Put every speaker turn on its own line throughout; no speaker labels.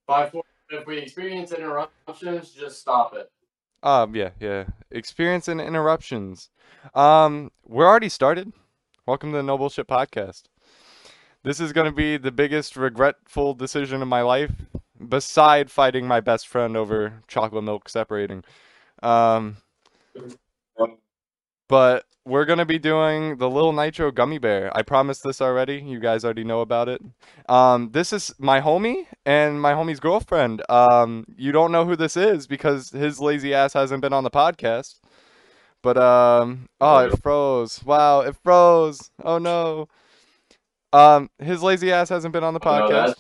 5-4. If we experience interruptions, just stop it.
Yeah. Experiencing interruptions. We're already started. Welcome to the No Bullshit Podcast. This is gonna be the biggest regretful decision of my life, beside fighting my best friend over chocolate milk separating. Um, but we're gonna be doing the Little Nitro Gummy Bear. I promised this already. You guys already know about it. This is my homie and my homie's girlfriend. You don't know who this is because his lazy ass hasn't been on the podcast. But oh, it froze. Wow, it froze. Oh no. His lazy ass hasn't been on the
No,
podcast,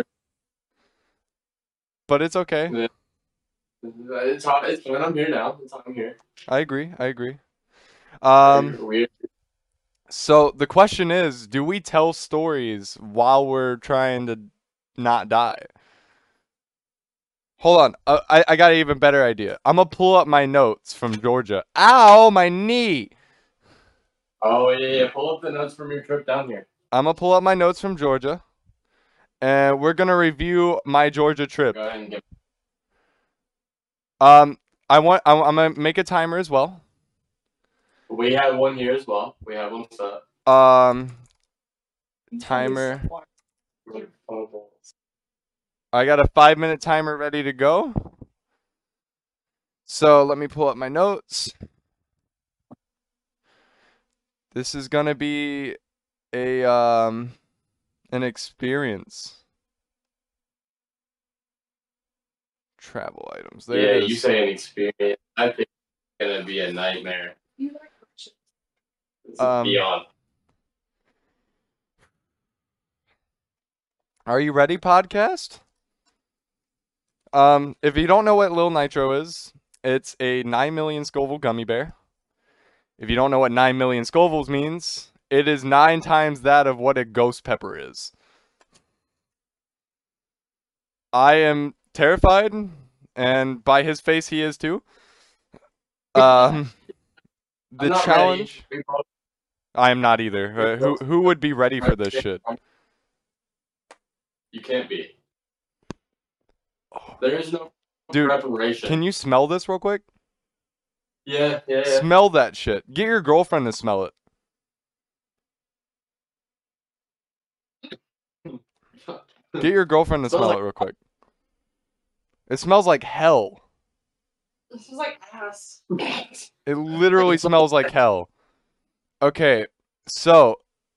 but it's okay.
it's hot. It's fine. I'm here now. I'm here.
I agree. I agree. Um,
We
so the question is, do we tell stories while we're trying to not die? Hold on. I got an even better idea. I'm gonna pull up my notes from Georgia. Ow, my knee.
Oh yeah. Pull up the notes from your trip down here.
I'm gonna pull up my notes from Georgia, and we're gonna review my Georgia trip.
Go ahead and get.
Um, I'm gonna make a timer as well.
We have one here as well. We have one set.
Timer. I got a 5-minute timer ready to go. So let me pull up my notes. This is gonna be a an experience. Travel items. There
Yeah,
it
you
is.
say an experience. I think it's gonna be a nightmare. It's
Um,
beyond.
are you ready, podcast? If you don't know what Lil Nitro is, it's a 9 million Scoville gummy bear. If you don't know what 9 million Scovilles means, it is 9 times that of what a ghost pepper is. I am terrified, and by his face, he is too. The
I'm not
challenge.
ready. We both-
I am not either. Who would be ready for this shit?
You can't be. There is no
Dude,
preparation.
can you smell this real quick?
Yeah.
Smell that shit. Get your girlfriend to smell it. Get your girlfriend to
Smells
smell
like-
it real quick. It smells like hell.
This is like ass.
It literally smells like hell. Okay, so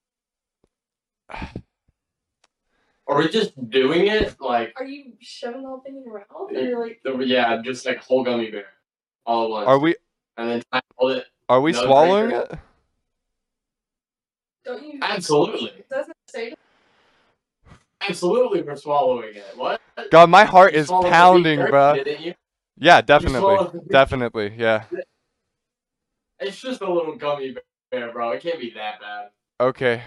Are we just doing it like?
Are you shoving the whole thing in your mouth? Or you're like,
Yeah, just like whole gummy bear, all at once.
are we
And then I hold it.
are we
No
swallowing
drinker.
it?
don't you?
Absolutely,
Doesn't it say?
absolutely, we're swallowing it. What?
God, my heart
You
is
swallowed the
pounding,
beef
bruh.
jerky, didn't you?
Yeah,
swallowed the
definitely.
beef-
Definitely, yeah.
It's just a little gummy bear, bro. It can't be that bad.
Okay.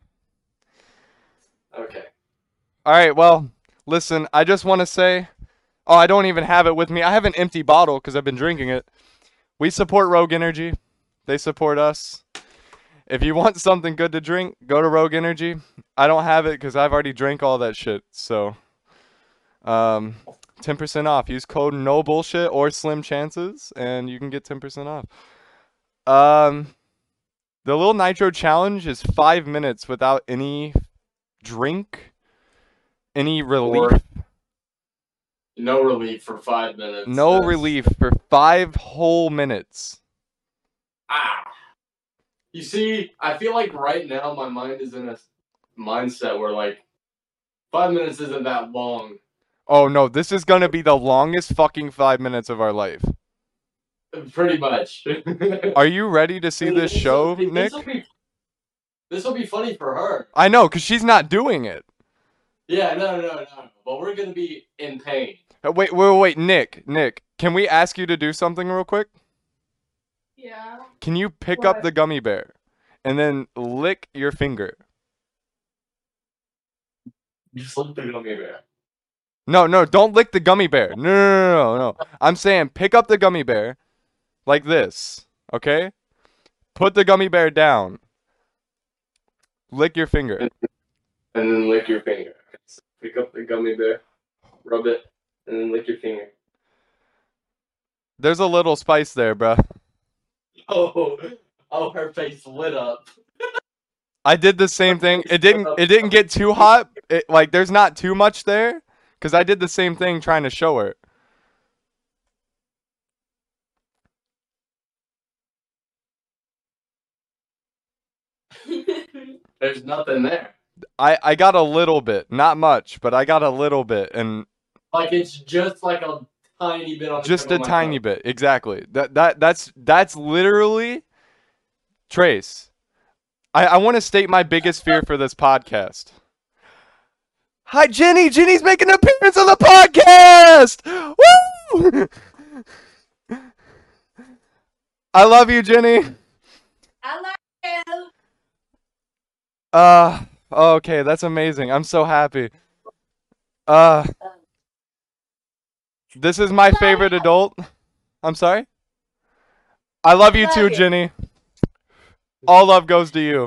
Okay.
All right, well, listen, I just want to say, oh, I don't even have it with me. I have an empty bottle because I've been drinking it. We support Rogue Energy. They support us. If you want something good to drink, go to Rogue Energy. I don't have it because I've already drank all that shit. So, 10% off. Use code No Bullshit or Slim Chances, and you can get 10% off. The little Nitro challenge is 5 minutes without any drink, any relief.
No relief for 5 minutes.
No
That's-
relief for 5 whole minutes.
Ah. You see, I feel like right now my mind is in a mindset where like 5 minutes isn't that long.
Oh no, this is gonna be the longest fucking 5 minutes of our life.
Pretty much.
Are you ready to see this show, Nick?
This will be funny for her.
I know, because she's not doing it.
Yeah, no. But we're gonna be in pain.
Wait, Nick, can we ask you to do something real quick?
Yeah.
Can you pick up
What?
the gummy bear and then lick your finger?
Just look at the gummy bear.
No, don't lick the gummy bear. No. I'm saying pick up the gummy bear like this, okay? Put the gummy bear down. Lick your finger.
And then lick your finger. Pick up the gummy bear. rub it, and then lick your finger.
There's a little spice there, bruh.
Oh, her face lit up.
I did the same thing. It didn't get too hot. Like there's not too much there, cause I did the same thing trying to show her.
There's nothing there.
I got a little bit, not much, but I got a little bit, and
Like it's just like a tiny bit on the
just
tip
a
of my
tiny
tongue.
bit, exactly. That's literally Trace. I want to state my biggest fear for this podcast. Hi, Jenny. Jenny's making an appearance on the podcast. Woo! I love you, Jenny.
I love you.
Okay, that's amazing. I'm so happy. This is my favorite adult. I'm sorry? I love you too, Jenny. All love goes to you.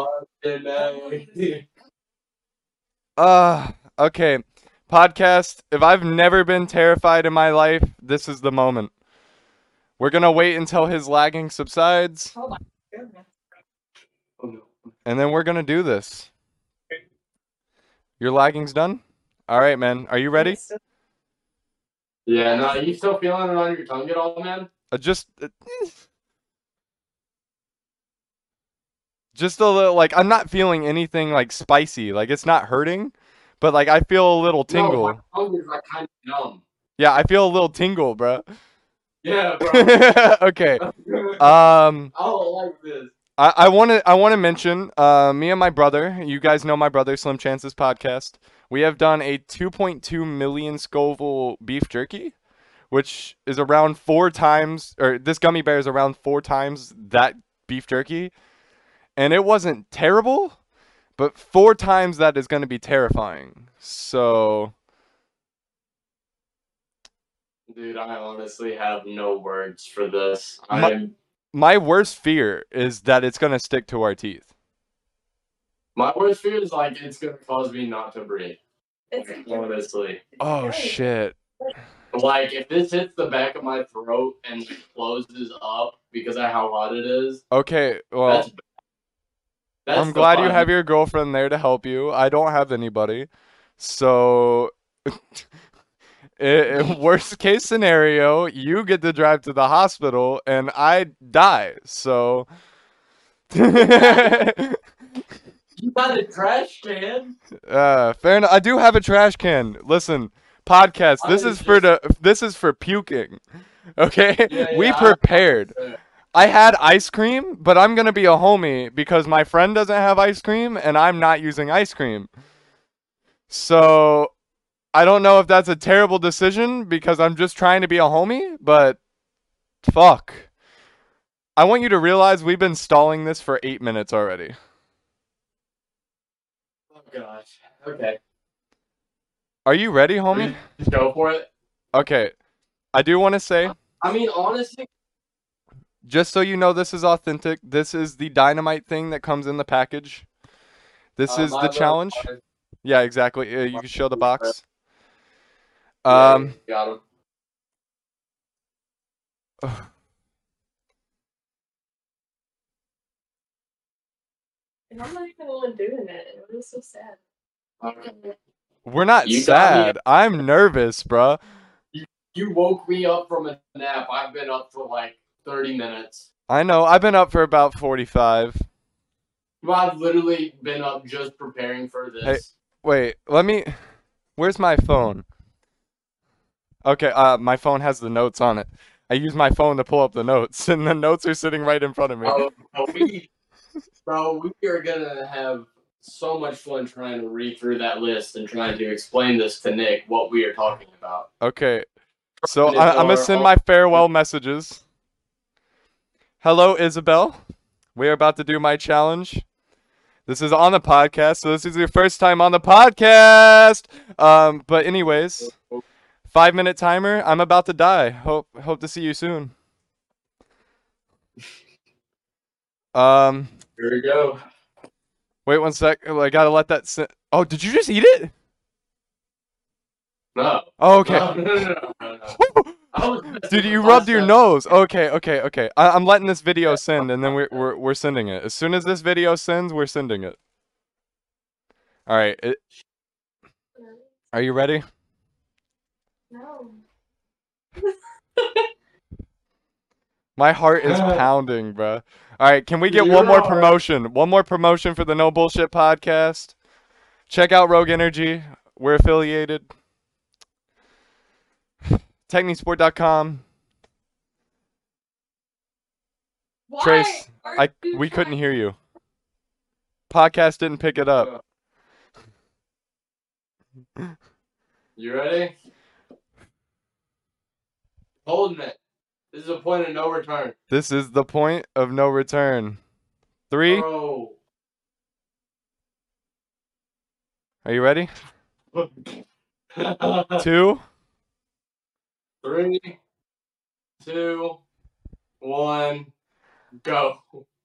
Okay. Podcast, if I've never been terrified in my life, this is the moment. We're gonna wait until his lagging subsides,
Oh my goodness.
Oh, no.
and then we're gonna do this. Your lagging's done? Alright, man. Are you ready?
Yeah, no, you still feeling it on your tongue at all, man?
Just a little, like, I'm not feeling anything, like, spicy. Like, it's not hurting, but, like, I feel a little tingle.
No, my tongue is like kind of numb.
Yeah, I feel a little tingle, bro.
Yeah, bro.
Okay.
I don't like this.
I want to mention me and my brother. You guys know my brother, Slim Chance's podcast. We have done a 2.2 million Scoville beef jerky, which is around 4 times, or this gummy bear is around 4 times that beef jerky, and it wasn't terrible, but 4 times that is going to be terrifying. So,
Dude, I honestly have no words for this.
my worst fear is that it's going to stick to our teeth.
My worst fear is like it's gonna cause me not to breathe.
It's
Honestly.
Oh
Okay.
shit.
Like if this hits the back of my throat and closes up because of how hot it is,
Okay, well,
that's bad. That's
I'm
the
glad you
fun.
have your girlfriend there to help you. I don't have anybody. So, worst case scenario, you get to drive to the hospital and I die. So,
You got a trash can?
fair enough. I do have a trash can. Listen, podcast. This is for puking. Okay,
Yeah,
we
yeah,
prepared. I had ice cream, but I'm gonna be a homie because my friend doesn't have ice cream and I'm not using ice cream. So I don't know if that's a terrible decision because I'm just trying to be a homie, but fuck. I want you to realize we've been stalling this for 8 minutes already.
Oh gosh. Okay.
Are you ready, homie?
Just go for it.
Okay. I do want to say,
I mean, honestly,
just so you know this is authentic, this is the dynamite thing that comes in the package. This is
my
the
little
challenge.
brother-
Yeah, exactly. You can show the box.
Yeah, got him.
And I'm not even the one doing it. It was so sad.
We're not
You got me.
sad. I'm nervous, bruh.
You woke me up from a nap. I've been up for like 30 minutes.
I know. I've been up for about 45.
Well, I've literally been up just preparing for this.
Hey. Wait, where's my phone? Okay, my phone has the notes on it. I use my phone to pull up the notes, and the notes are sitting right in front of me.
Bro, we are gonna have so much fun trying to read through that list and trying to explain this to Nick what we are talking about.
Okay, so I'm gonna send my farewell messages. Hello, Isabel. We're about to do my challenge. This is on the podcast, so this is your first time on the podcast. But anyways, 5-minute timer. I'm about to die. Hope to see you soon.
Here we go.
Wait 1 sec. I gotta let that sit. Oh, did you just eat it?
No.
Oh, okay.
No. I was messing
Dude,
with
you rubbed your
myself.
nose. Okay. I'm letting this video send, and then we're sending it. As soon as this video sends, we're sending it. All right. Are you ready?
No.
My heart is pounding, bro. All right, can we get one more promotion? One more promotion for the No Bullshit podcast. Check out Rogue Energy. We're affiliated. Technisport.com.
Why
Trace,
are you
we couldn't
trying-
hear you. Podcast didn't pick it up.
You ready? Holding it. This is a point of no return.
This is the point of no return. 3.
Bro.
Are you ready? 2.
3, 2, 1, go.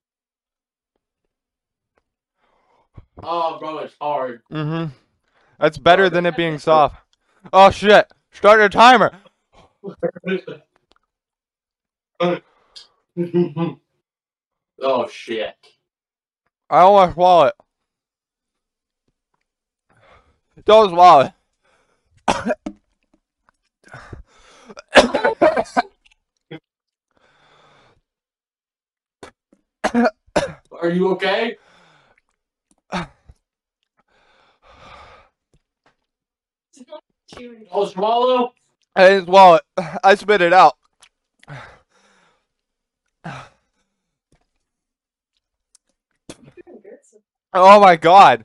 Oh, bro, it's hard.
Mm-hmm. That's better than it being soft. Oh, shit. Start your timer.
Oh, shit.
I don't want to swallow it. Don't swallow it.
Are you okay?
chewing?
Oh, swallow?
I didn't swallow it. I spit it out. Oh my god.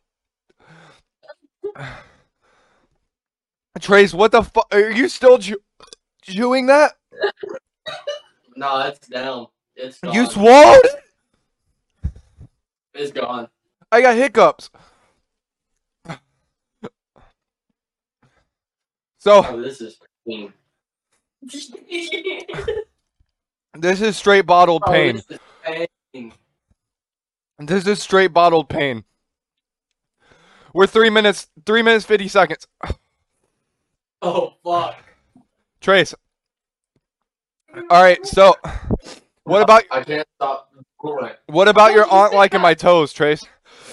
Trace, what the fuck? Are you still chewing that?
No, it's down. It's gone.
You swallowed it?
It's gone.
I got hiccups. So,
Oh, this is pain.
this is straight bottled
Oh,
pain.
this is pain.
This is straight bottled pain. We're 3 minutes, 50 seconds.
Oh, fuck.
Trace. All right, so what about
I can't stop going.
what about your aunt liking my toes, Trace?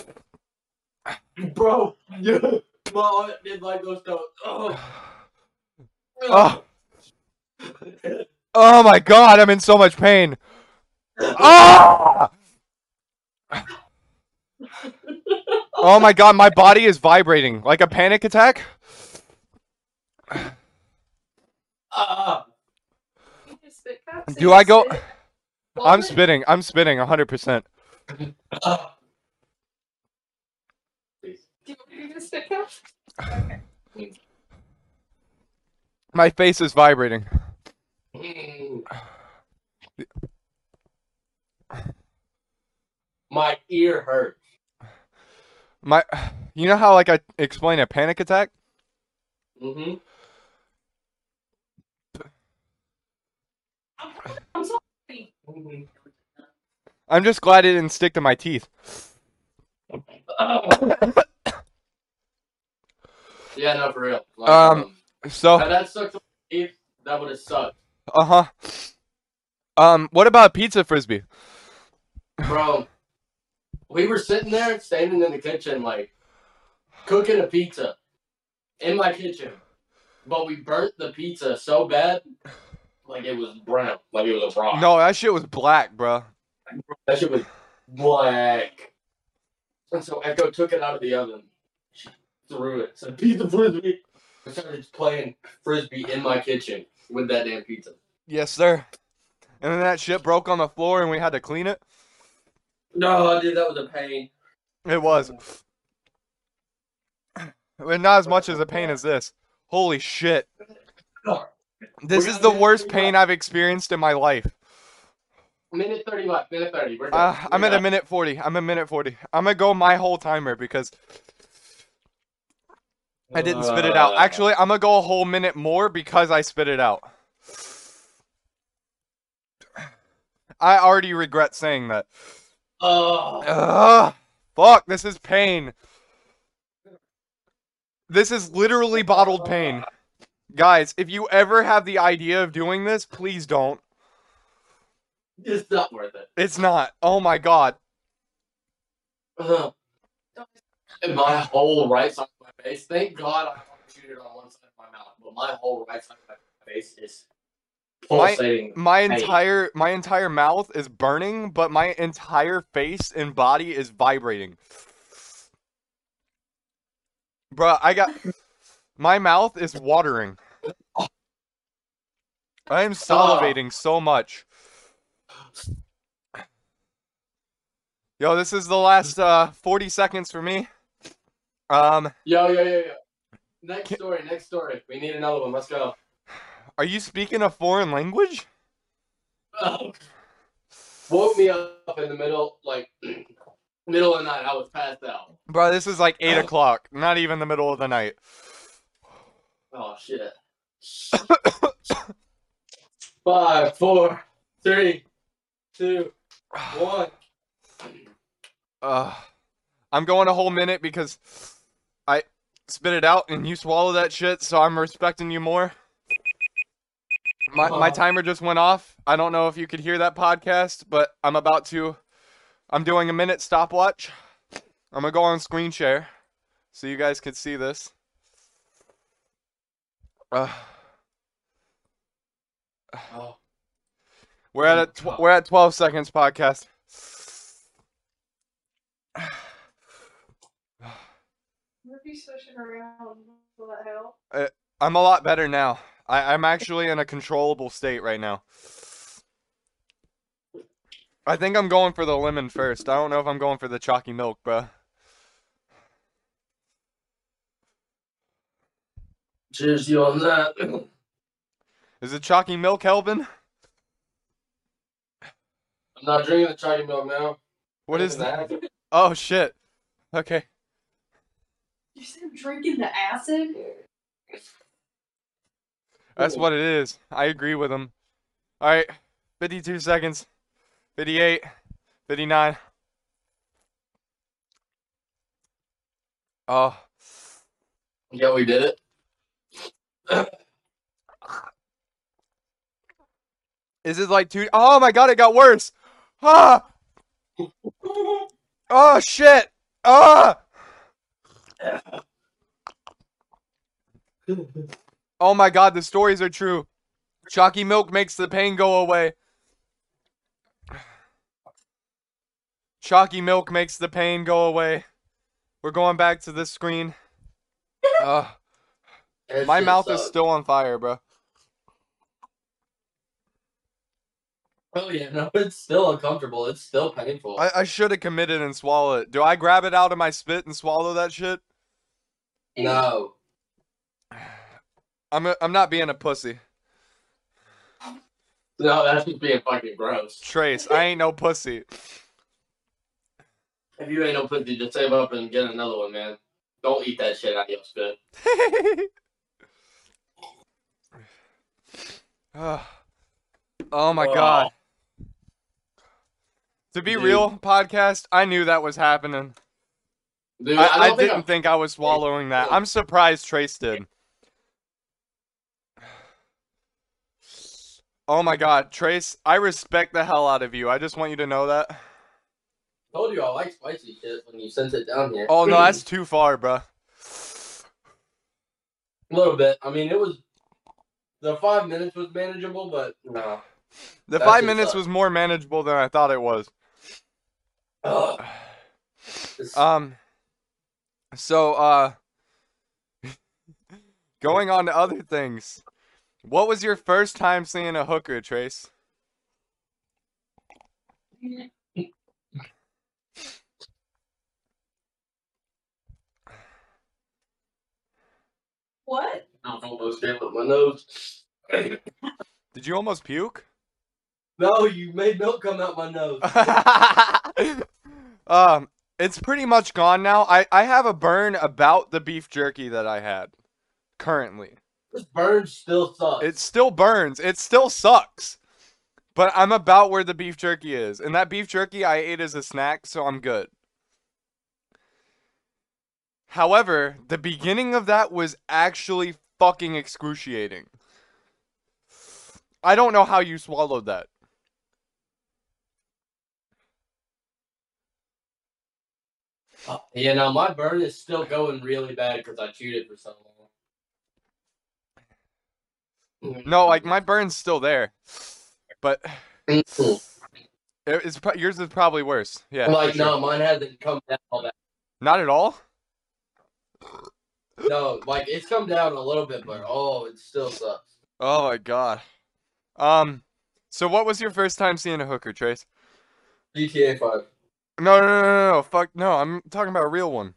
Bro, yeah. My aunt did like those toes. Oh.
Oh, oh my god, I'm in so much pain. Ah! Oh my god, my body is vibrating like a panic attack.
Ah.
Do I go? I'm spitting 100%.
Ah.
Do you want me to spit couch? Okay.
My face is vibrating.
My ear hurts.
My, you know how like I explain a panic attack?
Mm-hmm.
I'm sorry.
I'm just glad it didn't stick to my teeth.
Yeah, no, for real. Like,
So,
had that stuck to my teeth, that would have sucked.
what about a pizza frisbee?
Bro, we were sitting there, standing in the kitchen, like, cooking a pizza in my kitchen. But we burnt the pizza so bad, like it was brown. Like it was a rock.
No, that shit was black, bro.
That shit was black. And so Echo took it out of the oven. She threw it. Said, pizza frisbee. I started just playing frisbee in my kitchen with that damn pizza.
Yes, sir. And then that shit broke on the floor and we had to clean it.
No, dude, that was a pain.
It was. But not as much as a pain as this. Holy shit. This is the worst pain I've experienced in my life.
Minute 30 left. Minute 30. We're done.
I'm at a minute 40. I'm going to go my whole timer because I didn't spit it out. Actually, I'm going to go a whole minute more because I spit it out. I already regret saying that.
Oh.
Ugh, fuck, this is pain. This is literally bottled pain. Guys, if you ever have the idea of doing this, please don't.
It's not worth it.
It's not. Oh my god.
And my whole right side of my face. Thank God I shoot it on one side of my mouth, but my whole right side of my face is pulsating.
My entire mouth is burning, but my entire face and body is vibrating. Bruh, my mouth is watering. I am salivating so much. Yo, this is the last 40 seconds for me.
Yo. Next story. We need another one. Let's go.
Are you speaking a foreign language?
Woke me up in the middle, middle of the night. I was passed out.
Bro, this is like 8 o'clock. Not even the middle of the night.
Oh, shit. 5, 4, 3, 2, 1.
I'm going a whole minute because I spit it out and you swallow that shit, so I'm respecting you more. My timer just went off. I don't know if you could hear that podcast, but I'm doing a minute stopwatch. I'm gonna go on screen share so you guys can see this. We're at 12 seconds podcast.
What if you switch it around? Will that help?
I'm a lot better now. I'm actually in a controllable state right now. I think I'm going for the lemon first. I don't know if I'm going for the chalky milk, bro.
Cheers to you on that.
Is it chalky milk, Helvin?
I'm not drinking the chalky milk now.
What is that? Oh, shit. Okay.
You said I'm drinking the acid?
That's what it is. I agree with him. All right. 52 seconds. 58. 59. Oh.
Yeah, we did it.
Is it like two? Oh my god, it got worse. Ah! Oh shit! Ah! Oh my god, the stories are true. Chalky milk makes the pain go away. Chalky milk makes the pain go away. We're going back to this screen. My mouth is still on fire, bro.
Oh yeah, no, it's still uncomfortable. It's still painful.
I should have committed and swallowed it. Do I grab it out of my spit and swallow that shit?
No.
I'm not being a pussy.
No, that's just being fucking gross.
Trace, I ain't no pussy.
If you ain't no pussy, just save up and get another one, man. Don't eat that shit out of your spit.
Oh my god. To be real, podcast, I knew that was happening.
Dude,
I didn't think I was swallowing that. I'm surprised Trace did. Oh my god, Trace, I respect the hell out of you. I just want you to know that.
Told you I like spicy shit when you sent it down here.
Oh no, that's too far, bruh.
A little bit. I mean, the 5 minutes was manageable, but no.
The 5 minutes was more manageable than I thought it was.
Ugh.
So, going on to other things. What was your first time seeing a hooker, Trace?
What?
I almost came with my nose.
Did you almost puke?
No, you made milk come out my nose.
It's pretty much gone now. I have a burn about the beef jerky that I had currently.
This burn still sucks.
It still burns. It still sucks. But I'm about where the beef jerky is. And that beef jerky I ate as a snack, so I'm good. However, the beginning of that was actually fucking excruciating. I don't know how you swallowed that.
Yeah, now my burn is still going really bad because I chewed it for so long.
No, like my burn's still there, but yours is probably worse. Yeah,
Like,
for sure.
no, mine hasn't come down all that.
Not at all.
No, like it's come down a little bit, but oh, it still sucks.
Oh my god. So what was your first time seeing a hooker, Trace?
GTA 5.
No. Fuck no. I'm talking about a real one.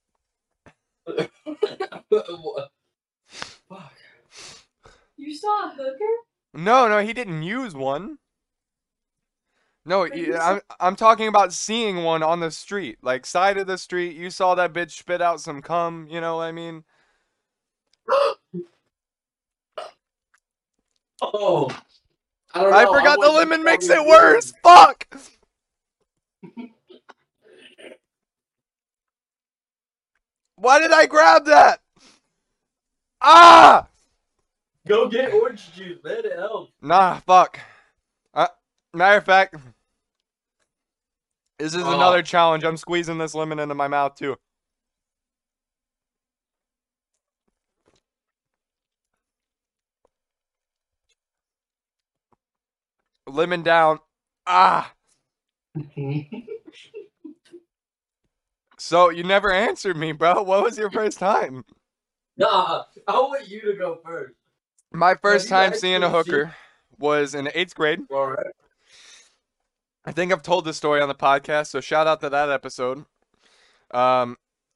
Fuck.
You saw a hooker?
No, he didn't use one. No,
But you saw-
I'm talking about seeing one on the street, like side of the street. You saw that bitch spit out some cum. You know what I mean?
Oh, I don't know.
I forgot the
wasn't
lemon makes
fucking
it worse. Fuck. Why did I grab that? Ah!
Go get orange juice, man. It helps.
Nah, fuck. Matter of fact, this is another challenge. I'm squeezing this lemon into my mouth too. Lemon down. Ah. So you never answered me, bro. What was your first time?
Nah, I want you to go first.
My first
you
time seeing a
actually
hooker was in 8th grade.
All right.
I think I've told this story on the podcast, so shout out to that episode. I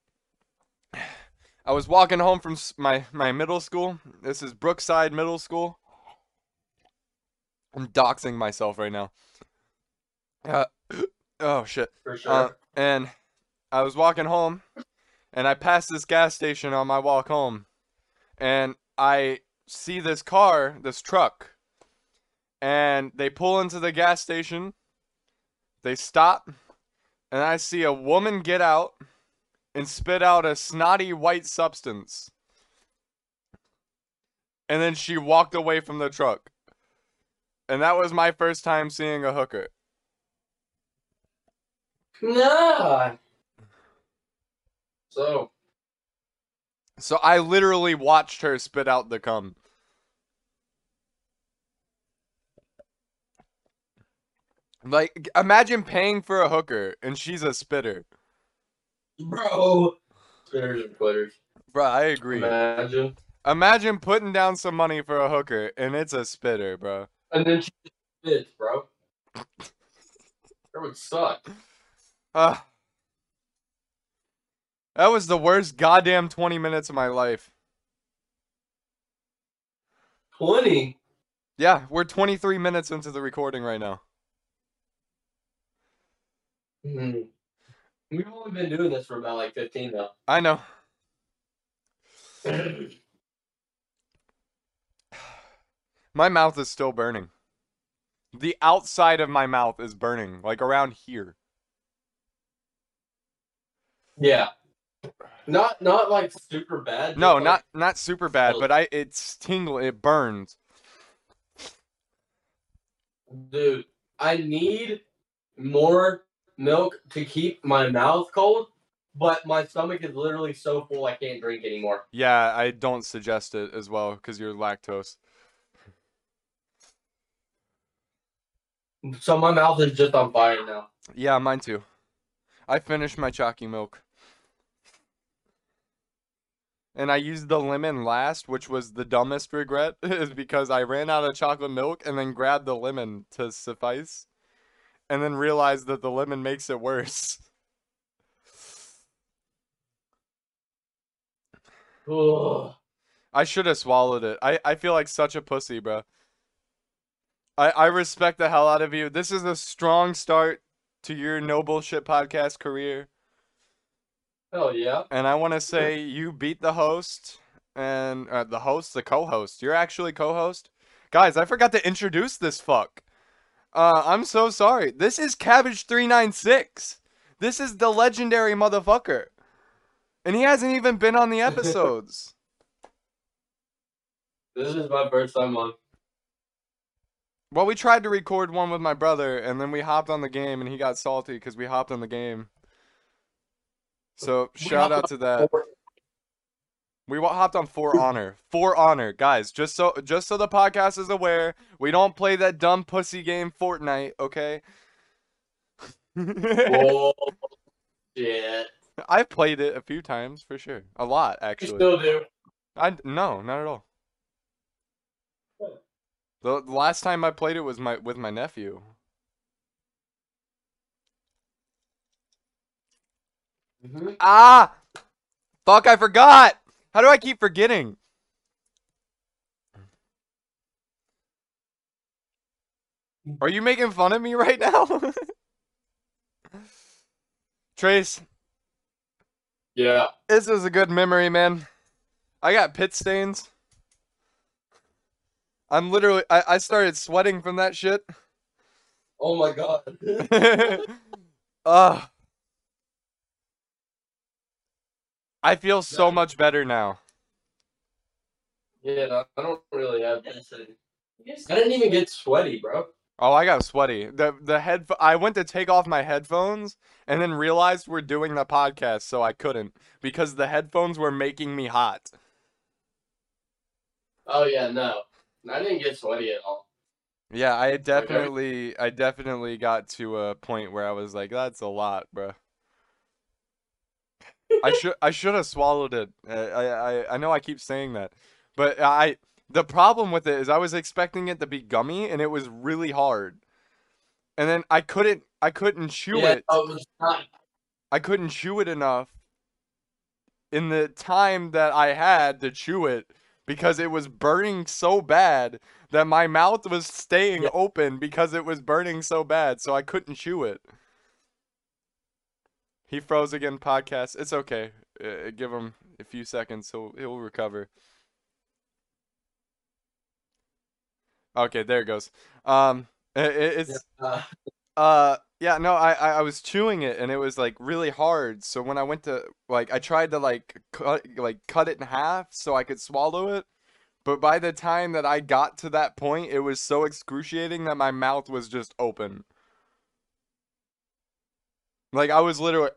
was walking home from my middle school. This is Brookside Middle School. I'm doxing myself right now. Oh shit.
For sure.
And I was walking home, and I passed this gas station on my walk home, and I see this truck, and they pull into the gas station. They stop, and I see a woman get out and spit out a snotty white substance. And then she walked away from the truck. And that was my first time seeing a hooker.
Nah. So
I literally watched her spit out the cum. Like, imagine paying for a hooker and she's a spitter.
bro. Spitters and quitters.
Bro, I agree. Imagine putting down some money for a hooker and it's a spitter, bro.
And then she spits, bro. That would suck.
That was the worst goddamn 20 minutes of my life.
20?
Yeah, we're 23 minutes into the recording right now.
We've only been doing this for about like 15 now.
I know. My mouth is still burning. The outside of my mouth is burning, like around here.
Yeah. Not like super bad.
No,
just,
not super bad, but it's tingling, it burns.
Dude, I need more milk to keep my mouth cold, but my stomach is literally so full I can't drink anymore.
Yeah, I don't suggest it as well because you're lactose.
So my mouth is just on fire now.
Yeah, mine too. I finished my chalky milk. And I used the lemon last, which was the dumbest regret, is because I ran out of chocolate milk and then grabbed the lemon to suffice. And then realized that the lemon makes it worse.
Ugh.
I should have swallowed it. I feel like such a pussy, bro. I respect the hell out of you. This is a strong start to your no bullshit podcast career.
Hell yeah.
And I want to say you beat the host and the co-host. You're actually co-host. Guys, I forgot to introduce this fuck. I'm so sorry. This is Cabbage396. This is the legendary motherfucker. And he hasn't even been on the episodes.
This is my first time on.
Well, we tried to record one with my brother, and then we hopped on the game, and he got salty because we hopped on the game. So, shout out to that. We hopped on For Honor. For Honor, guys. Just so the podcast is aware, we don't play that dumb pussy game Fortnite, okay?
Oh, shit.
I've played it a few times for sure. A lot,
You
actually.
still do.
No, not at all. The last time I played it was with my nephew.
Mm-hmm.
Ah! Fuck, I forgot! How do I keep forgetting? Are you making fun of me right now? Trace,
Yeah.
this is a good memory, man. I got pit stains. I'm literally, I started sweating from that shit.
Oh my god.
I feel so much better now.
Yeah, I don't really have this. I didn't even get sweaty, bro.
Oh, I got sweaty. I went to take off my headphones and then realized we're doing the podcast, so I couldn't because the headphones were making me hot.
Oh yeah, no. I didn't get sweaty at all.
Yeah, I definitely got to a point where I was like, that's a lot, bro. I should have swallowed it. I know I keep saying that, but the problem with it is I was expecting it to be gummy and it was really hard, and then I couldn't chew it.
Oh, it was not.
I couldn't chew it enough in the time that I had to chew it because it was burning so bad that my mouth was staying open because it was burning so bad, so I couldn't chew it. He froze again, podcast. It's okay. Give him a few seconds, he'll recover. Okay, there it goes. It's yeah, no, I was chewing it and it was like really hard. So when I went to I tried to cut it in half so I could swallow it. But by the time that I got to that point, it was so excruciating that my mouth was just open. Like I was literally.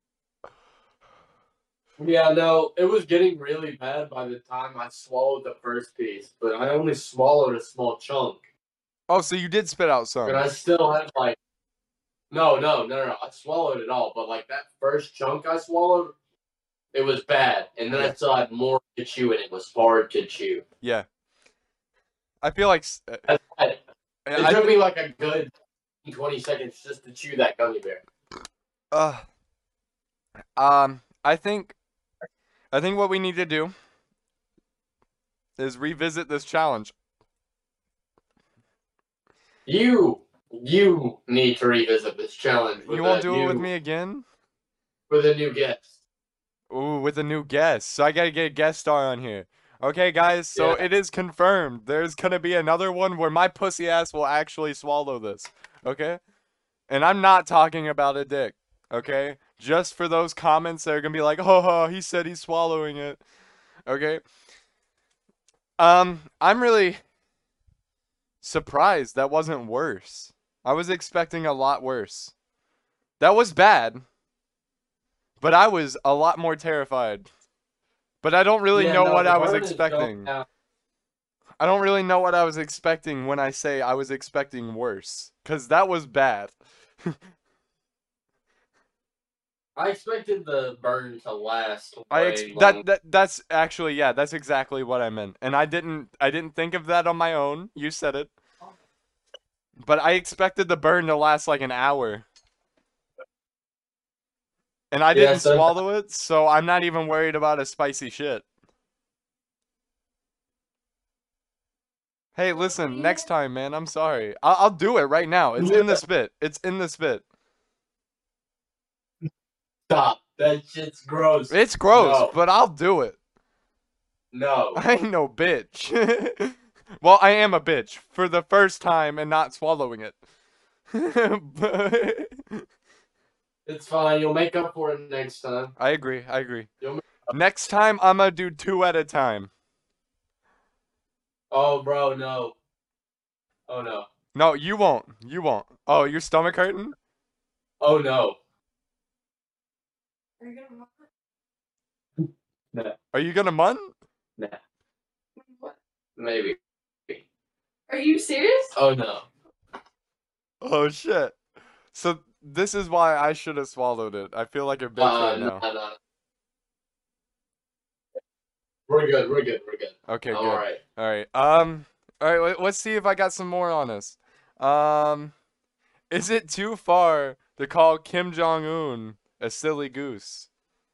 Yeah, no, it was getting really bad by the time I swallowed the first piece, but I only swallowed a small chunk.
Oh, so you did spit out some.
And I still had no. I swallowed it all, but that first chunk I swallowed, it was bad. And then I still had more to chew, and it was hard to chew.
Yeah. I feel like
it took me a good 20 seconds just to chew that gummy bear.
I think what we need to do is revisit this challenge.
You need to revisit this challenge.
You won't do it with me again?
With a new guest.
Ooh, with a new guest. So I gotta get a guest star on here. Okay, guys, so it is confirmed. There's gonna be another one where my pussy ass will actually swallow this. Okay? And I'm not talking about a dick. Okay? Just for those comments that are gonna be like, oh, he said he's swallowing it. Okay? I'm really surprised that wasn't worse. I was expecting a lot worse. That was bad. But I was a lot more terrified. But I don't really know what I was expecting. I don't really know what I was expecting when I say I was expecting worse. Because that was bad.
I expected the burn to last.
That's actually, yeah, that's exactly what I meant. And I didn't think of that on my own. You said it. But I expected the burn to last like an hour. And I didn't swallow it, so I'm not even worried about a spicy shit. Hey, listen, next time, man, I'm sorry. I'll do it right now. It's in the spit. It's in the spit.
Stop. That shit's gross.
It's gross, but I'll do it.
No.
I ain't no bitch. Well, I am a bitch for the first time and not swallowing it.
It's fine. You'll make up for it next time.
I agree. I agree.
You'll
Next time, I'm gonna do 2 at a time.
Oh, bro, no. Oh, no.
No, you won't. You won't. Oh, your stomach hurting?
Oh, no.
Are you gonna
Nah.
Are you gonna mun?
Nah.
what?
Maybe.
Are you serious?
Oh, no.
Oh shit. So this is why I should have swallowed it. I feel like a bitch right now.
No. We're good. We're good. We're good.
Okay,
All
good.
right.
All right. All right. Let's see if I got some more on this. Is it too far to call Kim Jong Un a silly goose?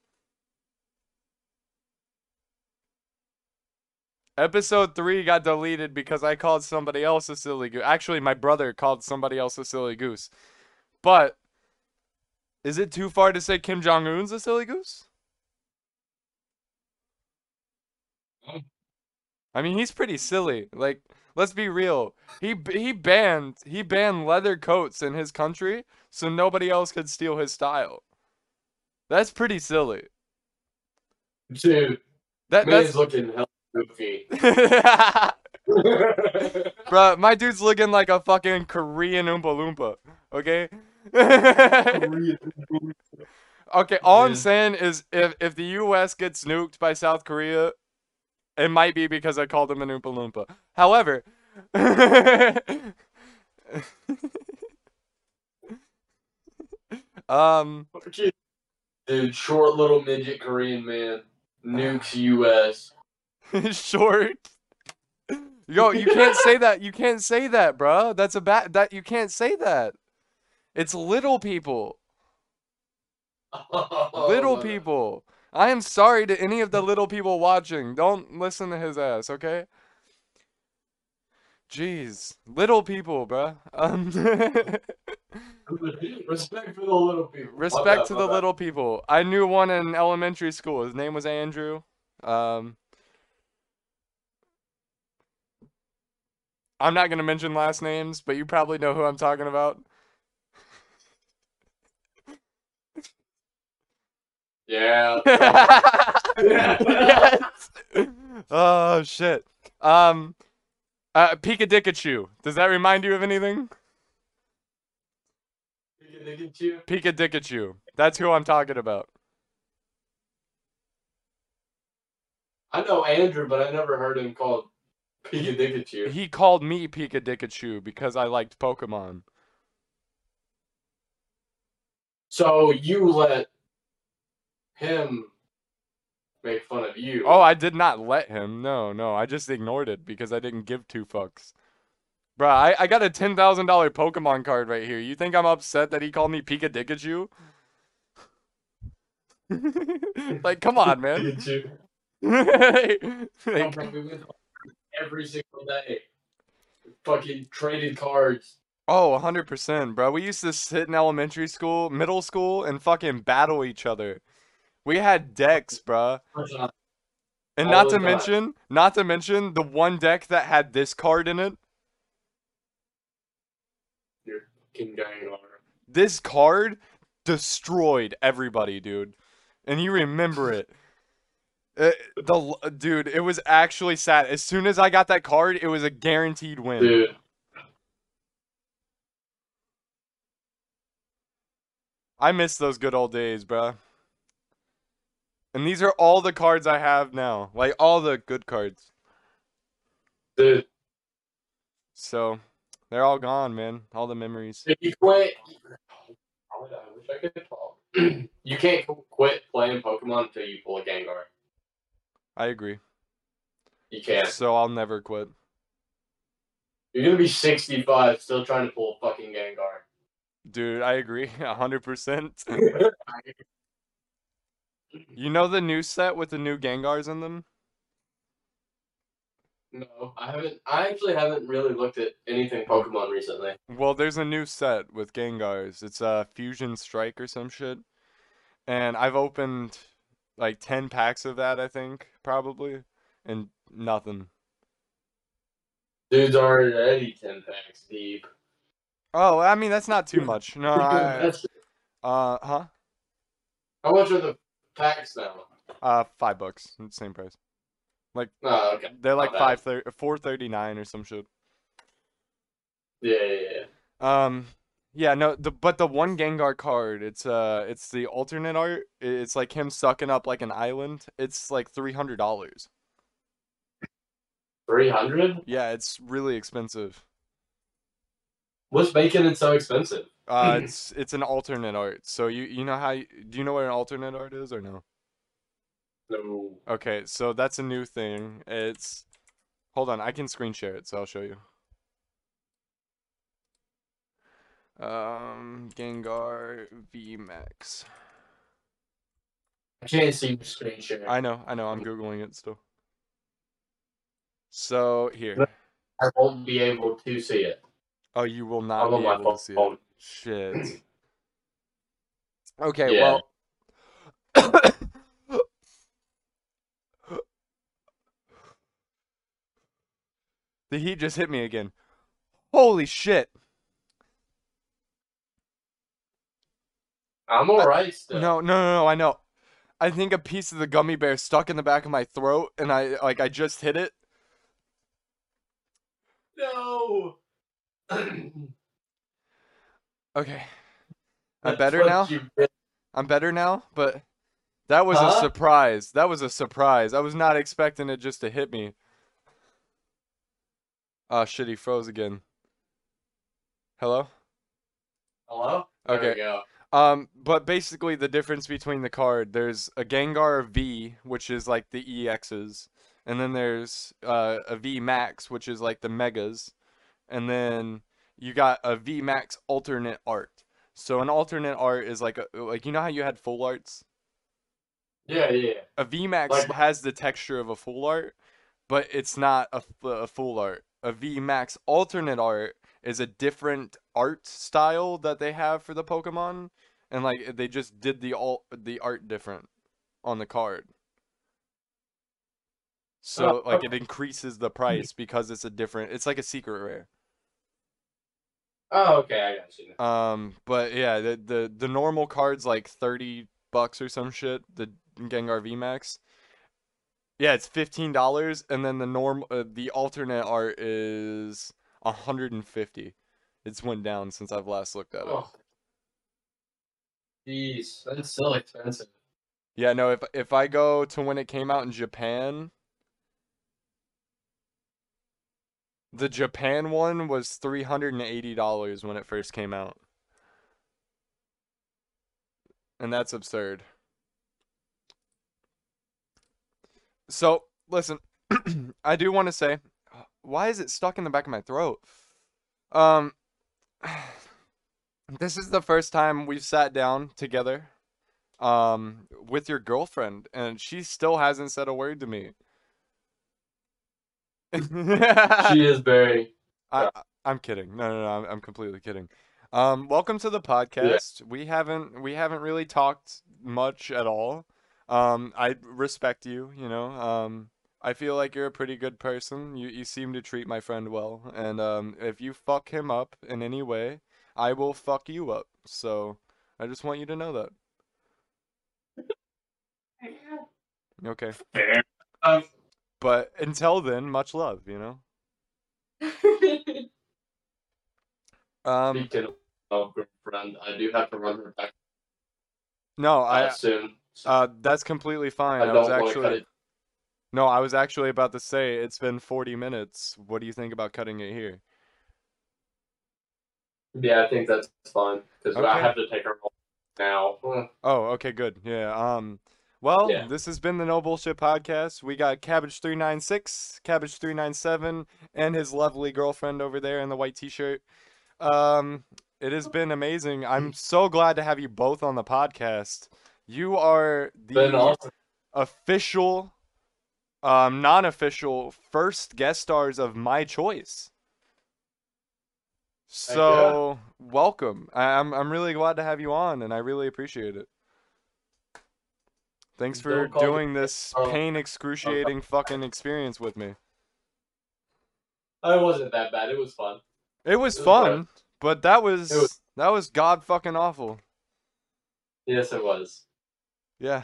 Episode 3 got deleted because I called somebody else a silly goose. Actually, my brother called somebody else a silly goose. But is it too far to say Kim Jong Un's a silly goose? I mean, he's pretty silly. Like, let's be real. He banned leather coats in his country so nobody else could steal his style. That's pretty silly.
Dude,
That's
man's looking hella goofy.
Bruh, my dude's looking like a fucking Korean Oompa Loompa. Okay? Okay, all I'm
Yeah.
saying is if the US gets nuked by South Korea, it might be because I called him an Oompa Loompa. However,
Dude, short little midget Korean man nukes US.
short. Yo, you can't say that. You can't say that, bruh. That's a that you can't say that. It's little people. Little
Oh,
people. I am sorry to any of the little people watching. Don't listen to his ass, okay? Jeez, little people, bruh.
Respect for the little people.
Respect to the little people. I knew one in elementary school. His name was Andrew. I'm not gonna mention last names, but you probably know who I'm talking about.
Yeah.
Yes. Oh shit. Pikachu. Does that remind you of anything? Pikachu. That's who I'm talking about.
I know Andrew, but I never heard him called Pikachu.
He called me Pikachu because I liked Pokemon.
So you let him make fun of you.
Oh, I did not let him. No. I just ignored it because I didn't give 2 fucks. Bruh, I got a $10,000 Pokemon card right here. You think I'm upset that he called me Pikachu? Like, come on, man.
Pikachu.
Like,
We went every single day. Fucking traded cards.
oh, 100%, bro. We used to sit in elementary school, middle school, and fucking battle each other. We had decks, bruh. And
All
not
the
to
time.
mention the one deck that had this card in it.
Your fucking Gengar.
This card destroyed everybody, dude. And you remember it. Dude, it was actually sad. As soon as I got that card, it was a guaranteed win.
Dude.
I miss those good old days, bruh. And these are all the cards I have now. Like, all the good cards.
Dude.
So, they're all gone, man. All the memories.
If you quit, I wish I could talk. You can't quit playing Pokemon until you pull a Gengar.
I agree.
You can't.
So, I'll never quit.
You're gonna be 65 still trying to pull a fucking Gengar.
Dude, I agree. 100%. You know the new set with the new Gengars in them?
No, I haven't. I actually haven't really looked at anything Pokemon recently.
Well, there's a new set with Gengars. It's a Fusion Strike or some shit. And I've opened like 10 packs of that, I think, probably. And nothing.
Dude's already 10 packs deep.
Oh, I mean, that's not too much. No,
That's
Huh?
How much are the packs now?
$5. Same price.
Oh, okay.
They're like
Not bad.
$4.39 or some shit.
Yeah.
Yeah, no, but the one Gengar card, it's the alternate art. It's like him sucking up like an island. It's like $300.
300?
Yeah, it's really expensive.
What's making it so expensive?
It's an alternate art. So you know do you know what an alternate art is or no?
No.
Okay, so that's a new thing. Hold on, I can screen share it, so I'll show you. Gengar VMAX.
I can't see your screen share.
I know, I'm Googling it still. So here.
I won't be able to see it.
Oh, you will not
I'm on
be
my
able to see it.
phone.
Shit. Okay,
Yeah.
well. The heat just hit me again. Holy shit.
I'm alright still.
No, I know. I think a piece of the gummy bear stuck in the back of my throat, and I just hit it.
No.
Okay. I'm better now? I'm better now, but that was a surprise. That was a surprise. I was not expecting it just to hit me. Oh, shit, he froze again. Hello?
Hello? There
Okay.
we go.
But basically the difference between the card, there's a Gengar V, which is like the EXs, and then there's a V Max, which is like the Megas, and then you got a V Max alternate art. So an alternate art is like you know how you had full arts?
Yeah.
A V Max
Like-
has the texture of a full art, but it's not a full art. A V Max alternate art is a different art style that they have for the Pokemon, and like they just did the art different on the card. So like it increases the price because it's like a secret rare.
Oh, okay, I got you.
But yeah, the normal card's like $30 or some shit, the Gengar VMAX. Yeah, it's $15, and then the alternate art is 150. It's went down since I've last looked at it.
Oh. Jeez, that's so expensive.
Yeah, no, if I go to when it came out in Japan, the Japan one was $380 when it first came out. And that's absurd. So, listen, I do want to say, why is it stuck in the back of my throat? This is the first time we've sat down together, with your girlfriend, and she still hasn't said a word to me.
She is very.
I'm kidding. No, I'm completely kidding. Welcome to the podcast. We haven't really talked much at all. I respect you, you know. I feel like you're a pretty good person. You seem to treat my friend well, and if you fuck him up in any way, I will fuck you up. So I just want you to know that. Okay.
Fair.
But until then, much love, you know.
Speaking of girlfriend, I do have to run her back
No,
soon.
That's completely fine.
I don't want to cut it.
No, I was actually about to say it's been 40 minutes. What do you think about cutting it here?
Yeah, I think that's fine because I
Okay.
have to take her home now.
Oh, okay, good. Yeah. Well,
Yeah.
this has been the No Bullshit Podcast. We got Cabbage396, Cabbage397, and his lovely girlfriend over there in the white t-shirt. It has been amazing. I'm so glad to have you both on the podcast. You are
Been
the
awesome.
official, non-official first guest stars of my choice. So, welcome. I'm really glad to have you on, and I really appreciate it. Thanks for
Don't call me-
doing this pain excruciating fucking experience with me.
It wasn't that bad. It was fun.
It was
It was
fun, but that
It was-
was god fucking awful.
Yes, it was.
Yeah.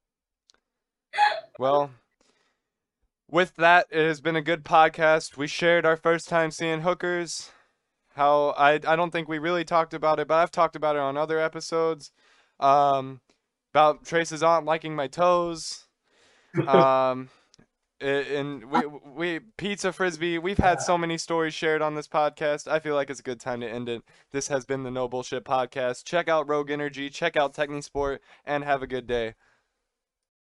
Well, with that, it has been a good podcast. We shared our first time seeing hookers. How I don't think we really talked about it, but I've talked about it on other episodes. About Trace's aunt liking my toes. Um, and we pizza frisbee. We've had so many stories shared on this podcast. I feel like it's a good time to end it. This has been the No Bullshit Podcast. Check out Rogue Energy. Check out Technisport, and have a good day.